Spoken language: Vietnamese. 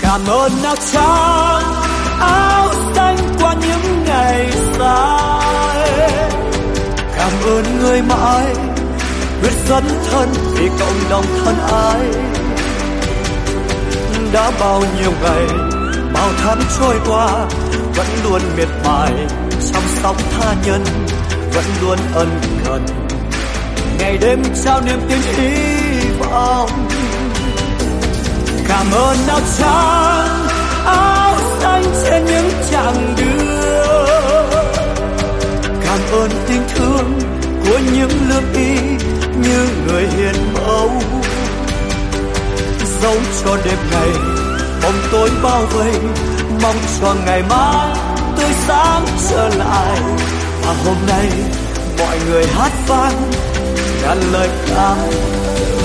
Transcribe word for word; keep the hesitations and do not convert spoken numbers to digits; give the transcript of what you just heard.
Cảm ơn áo trắng áo xanh qua những ngày dài. Cảm ơn người mãi quyết dấn thân vì cộng đồng thân ái. Đã bao nhiêu ngày bao tháng trôi qua, vẫn luôn miệt mài chăm sóc tha nhân, vẫn luôn ân cần ngày đêm trao niềm tin hy vọng. Cảm ơn áo trắng áo xanh trên những chặng đường. Cảm ơn tình thương của những lương y như người hiền mẫu. Dẫu cho đêm ngày bóng tối bao vây, mong cho ngày mai tươi sáng trở lại. Và hôm nay mọi người hát vang ngàn lời ca